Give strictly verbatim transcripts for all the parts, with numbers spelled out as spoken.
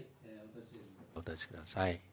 お立ちください。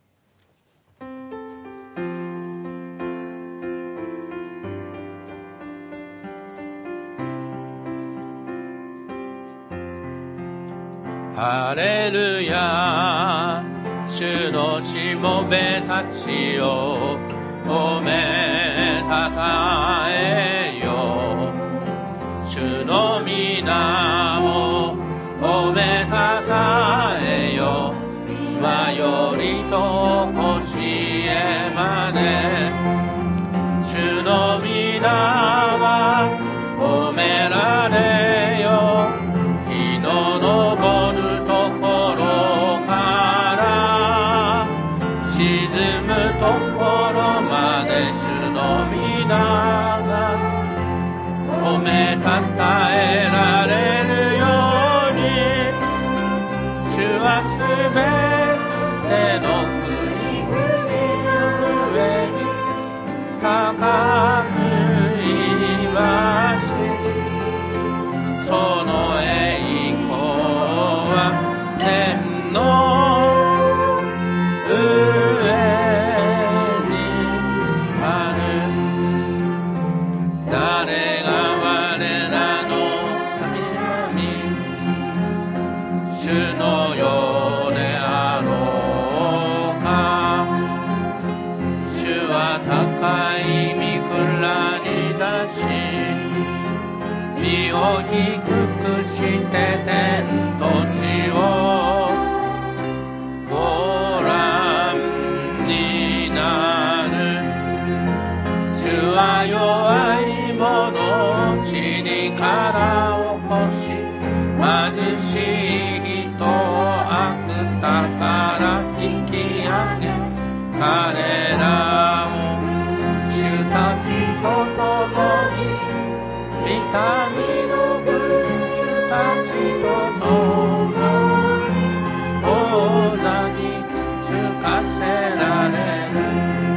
ハレルヤ、主のしもべたちよ、褒めたたえよ。主の皆を褒めたたえよ。今よりとこしえまで。主の皆は褒められよ。日の昇るところから沈むところまで、主の皆が褒めたたえられるように、主はすべての国々の上に高くいまし、その栄光は天の上にある。誰が我らの神々、主のようであろうか。主は高い御蔵に出し、身を低くして天と地をご覧になる。主は弱い者を地にから起こし、貧しい人を悪だから引き上げ、彼らを主たちと共に御民の君主たちと共に王座につかせられる。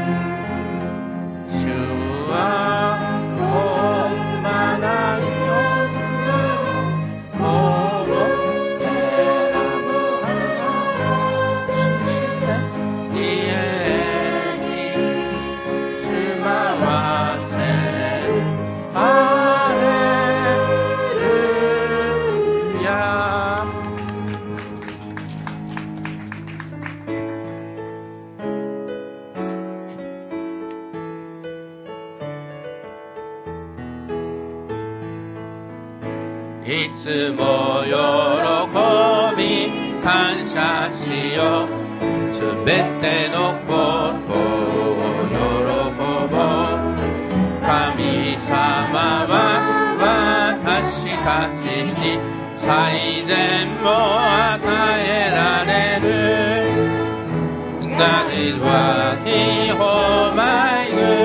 主はこまない女を思って選ぶ話して家に住まわせる。ハレルヤ。いつも喜び感謝しよう。すべてのことを喜ぼう。神様は私たちに最善を与えられる。God is working for my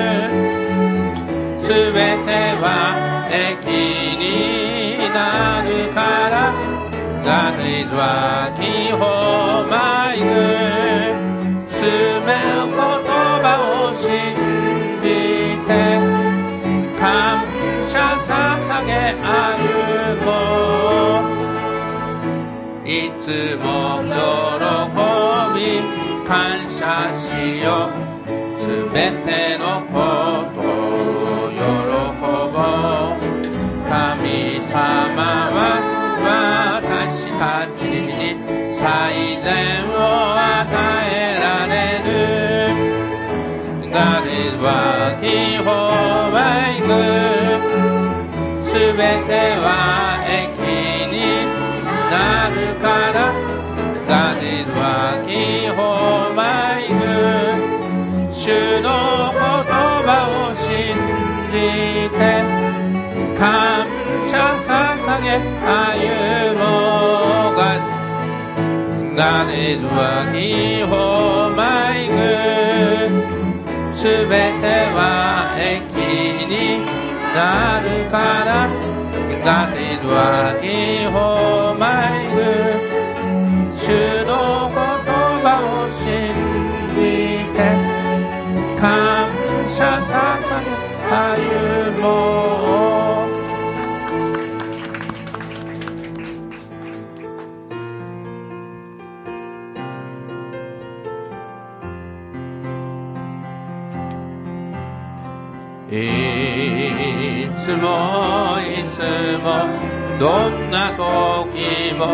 good。すべては益になるから。God is working for my good。すべての言葉を信じて感謝捧げ歩もう。いつも喜び感謝しよう。すべてのことを喜ぼう。神様は私たちに最善を与えられる。God is working for my good。すべては益になるから。God is working for my good。主の言葉を信じて感謝捧げ歩もう。God is working for my good。すべては益になるから。God is working for my good。主の言葉を信じて感謝捧げ歩もう。 いつもいつもどんな時も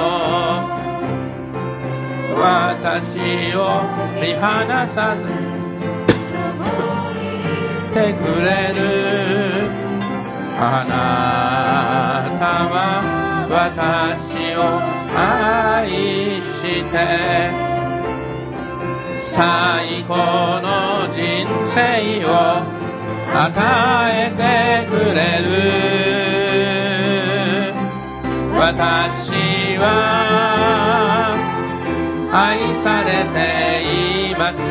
私を見放さずてくれる。あなたは私を愛して最高の人生を与えてくれる。私は愛されています。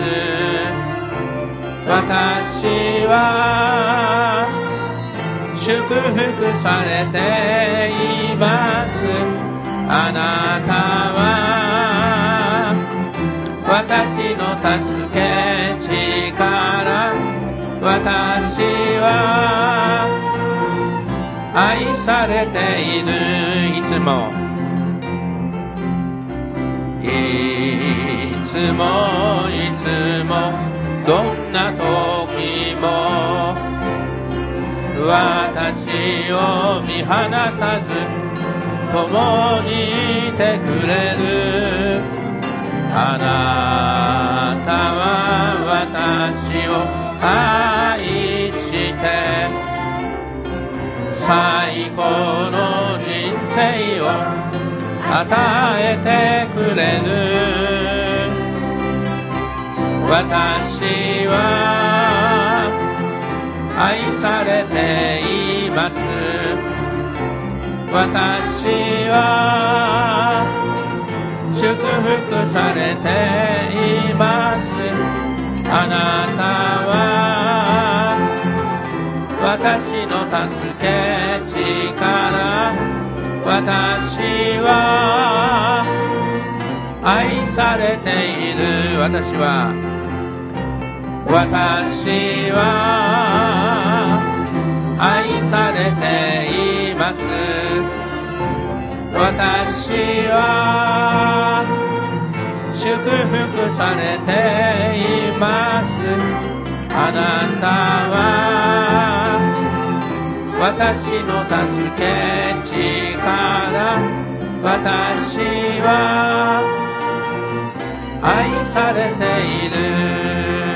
私は祝福されています。あなたは私の助け力。私は愛されている。いつもいつもいつもどんな時も私を見放さず共にいてくれる。あなたは私を愛して最高の人生を与えてくれる。私は愛されています。私は祝福されています。あなたは私の助け力。私は愛されている。私は私は愛されています。私は祝福されています。あなたは私の助け力。私は愛されている。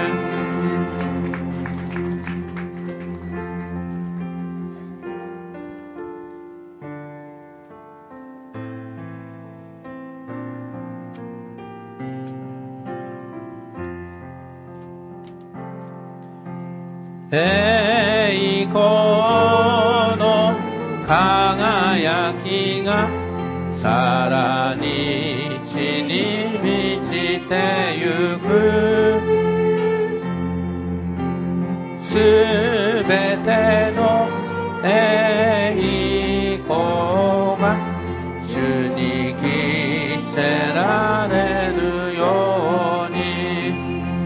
栄光の輝きがさらに地に満ちてゆく。すべての栄光が主に着せられるように。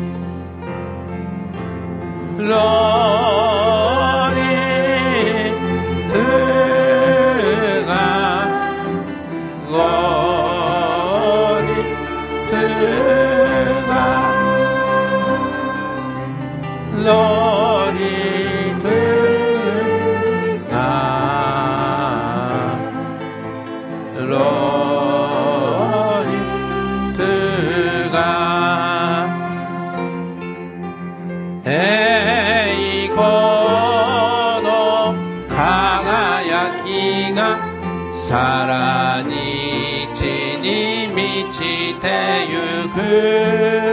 さらに地に満ちてゆく。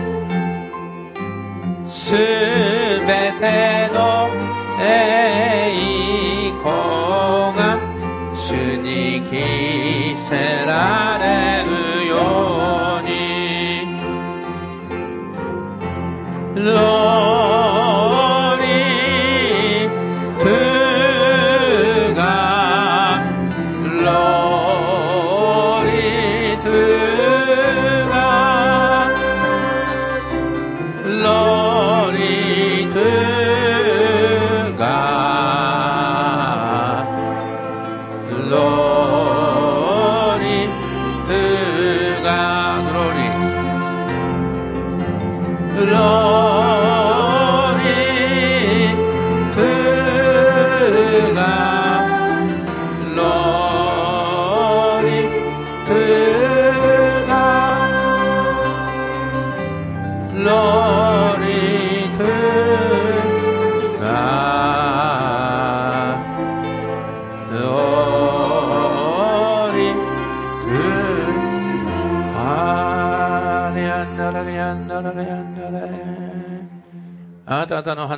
すべての栄光が主に着せられるように。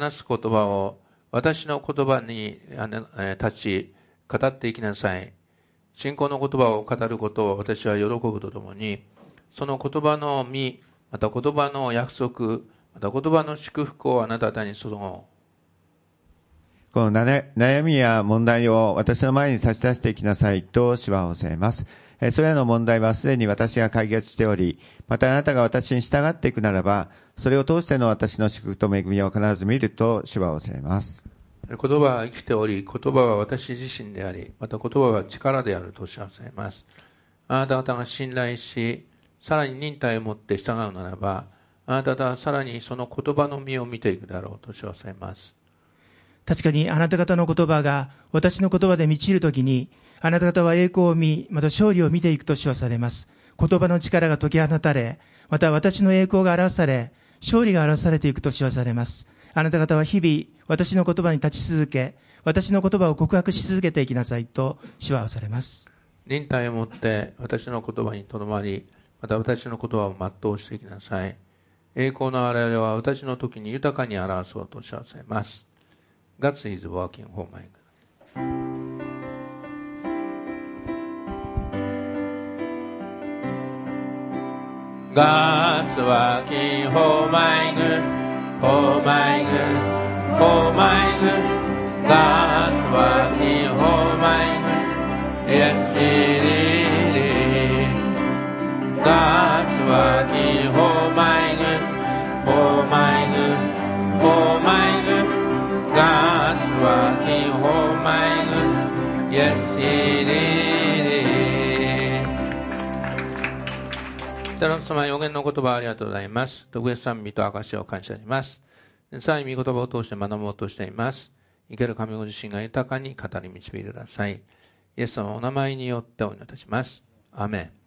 話す言葉を私の言葉に立ち語っていきなさい。信仰の言葉を語ることを私は喜ぶとともに、その言葉の実、また言葉の約束、また言葉の祝福をあなた方に注ごう。 この悩みや問題を私の前に差し出していきなさいと主は教えます。それらの問題はすでに私が解決しており、またあなたが私に従っていくならば、それを通しての私の祝福と恵みを必ず見ると主は教えます。 言葉は生きており、言葉は私自身であり、また言葉は力であると主は教えます。あなた方が信頼し、さらに忍耐を持って従うならば、あなた方はさらにその言葉の実を見ていくだろうと主は教えます。 確かにあなた方の言葉が私の言葉で満ちるときに、あなた方は栄光を見、また勝利を見ていくと主はされます。言葉の力が解き放たれ、また私の栄光が表され、勝利が表されていくと主はされます。あなた方は日々私の言葉に立ち続け、私の言葉を告白し続けていきなさいと主はされます。 忍耐をもって私の言葉にとどまり、また私の言葉を全うしていきなさい。栄光の現れは私の時に豊かに表そうと主はされます。God is working for my good. God's working for my good, for my good, for my good. God's working for my good. Yes, it is. God's working for my good, for my good, for my good. God's working for my good. Yes, it is. 天の様、予言の言葉ありがとうございます。特別賛美と証を感謝します。さらに御言葉を通して学ぼうとしています。生ける神ご自身が豊かに語り導いてください。イエス様のお名前によってお祈りいたします。アーメン。